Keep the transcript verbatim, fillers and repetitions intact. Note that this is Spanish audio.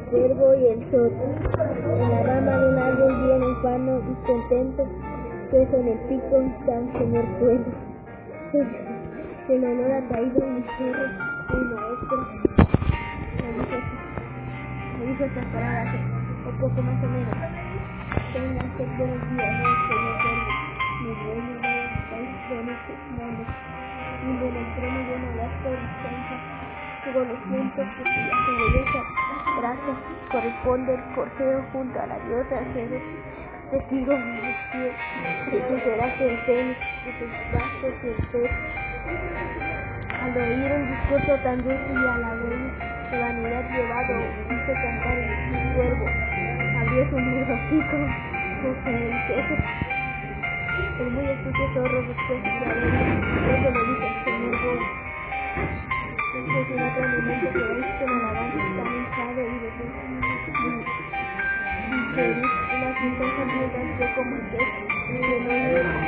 cuervo y el zorro. En la rama de un árbol bien ufano y contento, pues en el pico está el señor cuervo. El olor ha traído mi zorro, mi maestro. Me dijo, me dijo estas palabras, o poco más o menos. Tengan usted buenos días, ¿no, señor cuervo? Mi dueño, vaya, estáis bonitos, manos. Y me mostró muy bueno las distancia. Su conocimiento que a su belleza, gracias, corresponde el corceo junto a la diosa Ceres, testigo de tu serás el fénix, de tus brazos y el pez. Al oír un discurso tan dulce y halagüeño, de vanidad llevado, hizo cantar el cuervo. Abrió su negro pico, con el queso. El muy astuto zorro, después de haberlo, luego le dijo, señor Boy, después en otro momento que vais con alabanzas tan hinchado y de digerir unas intensas mientras yo como usted, que no le